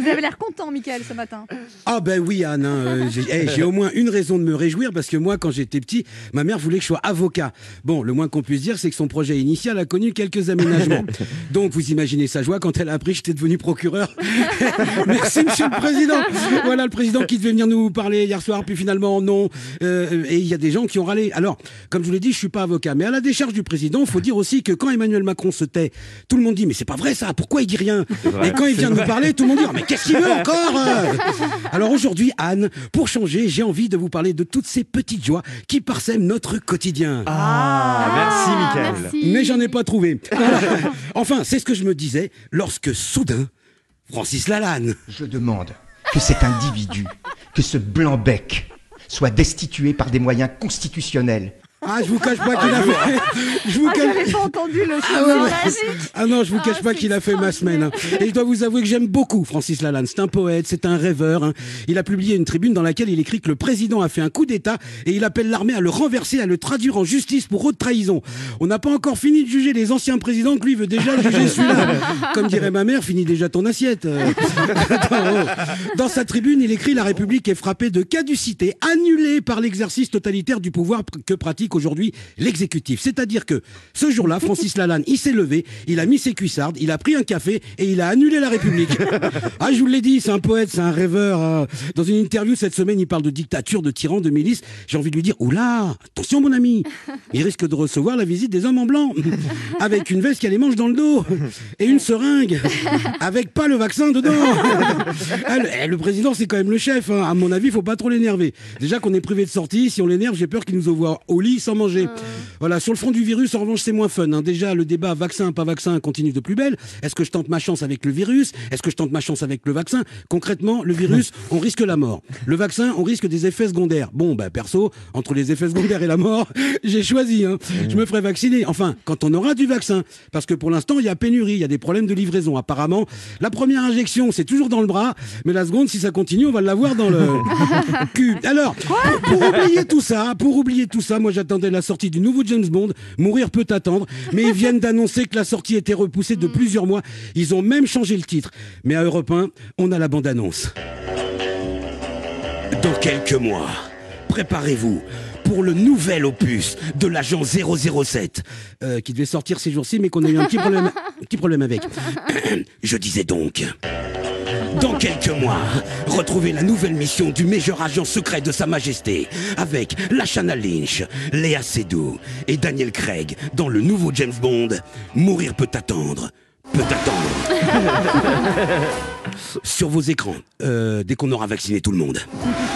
Vous avez l'air content, Mickaël, ce matin. Ah ben oui, Anne, hein, j'ai au moins une raison de me réjouir, parce que moi, quand j'étais petit, ma mère voulait que je sois avocat. Bon, le moins qu'on puisse dire, c'est que son projet initial a connu quelques aménagements. Donc, vous imaginez sa joie quand elle a appris que j'étais devenu procureur. Merci, monsieur le président. Voilà, le président qui devait venir nous parler hier soir, puis finalement, non. Et il y a des gens qui ont râlé. Alors, comme je vous l'ai dit, je suis pas avocat, mais à la décharge du président, il faut dire aussi que quand Emmanuel Macron se tait, tout le monde dit, mais c'est pas vrai ça, pourquoi il dit rien? Et quand il vient nous parler, tout le monde dit, mais qu'est-ce qu'il veut encore? Alors aujourd'hui, Anne, pour changer, j'ai envie de vous parler de toutes ces petites joies qui parsèment notre quotidien. Merci, Mickaël. Merci. Mais j'en ai pas trouvé. Enfin, c'est ce que je me disais lorsque soudain, Francis Lalanne. Je demande que cet individu, que ce blanc-bec, soit destitué par des moyens constitutionnels. Ah, je vous cache pas qu'il a fait. Je vous cache. J'avais pas entendu le Ah, chemin. ouais, ah non, je vous cache pas qu'il a fait ma semaine. Hein. Et je dois vous avouer que j'aime beaucoup Francis Lalanne. C'est un poète, c'est un rêveur. Hein. Il a publié une tribune dans laquelle il écrit que le président a fait un coup d'État et il appelle l'armée à le renverser, à le traduire en justice pour haute trahison. On n'a pas encore fini de juger les anciens présidents que lui veut déjà juger celui-là. Comme dirait ma mère, finis déjà ton assiette. Dans sa tribune, il écrit: la République est frappée de caducité, annulée par l'exercice totalitaire du pouvoir que pratique aujourd'hui l'exécutif. C'est-à-dire que ce jour-là, Francis Lalanne, il s'est levé, il a mis ses cuissardes, il a pris un café et il a annulé la République. Ah, je vous l'ai dit, c'est un poète, c'est un rêveur. Hein. Dans une interview cette semaine, il parle de dictature, de tyran, de milice. J'ai envie de lui dire, oula, attention mon ami, il risque de recevoir la visite des hommes en blanc, avec une veste qui a les manches dans le dos, et une seringue, avec pas le vaccin dedans. Le président, c'est quand même le chef. Hein. À mon avis, il faut pas trop l'énerver. Déjà qu'on est privé de sortie, si on l'énerve, j'ai peur qu'il nous envoie au lit sans manger. Voilà, sur le front du virus, en revanche, c'est moins fun. Hein. Déjà, le débat vaccin, pas vaccin continue de plus belle. Est-ce que je tente ma chance avec le virus? Est-ce que je tente ma chance avec le vaccin? Concrètement, le virus, on risque la mort. Le vaccin, on risque des effets secondaires. Bon, bah, perso, entre les effets secondaires et la mort, j'ai choisi. Hein. Je me ferai vacciner. Enfin, quand on aura du vaccin. Parce que pour l'instant, il y a pénurie, il y a des problèmes de livraison. Apparemment, la première injection, c'est toujours dans le bras. Mais la seconde, si ça continue, on va l'avoir dans le cul. Alors, pour oublier tout ça, moi, j'attendais la sortie du nouveau James Bond. Mourir peut attendre. Mais ils viennent d'annoncer que la sortie était repoussée de plusieurs mois. Ils ont même changé le titre. Mais à Europe 1, on a la bande-annonce. Dans quelques mois, préparez-vous pour le nouvel opus de l'agent 007, qui devait sortir ces jours-ci, mais qu'on a eu un petit problème avec. Je disais donc... Dans quelques mois, retrouvez la nouvelle mission du meilleur agent secret de Sa Majesté avec Lashana Lynch, Léa Seydoux et Daniel Craig dans le nouveau James Bond. Mourir peut attendre. Peut attendre. Sur vos écrans, dès qu'on aura vacciné tout le monde.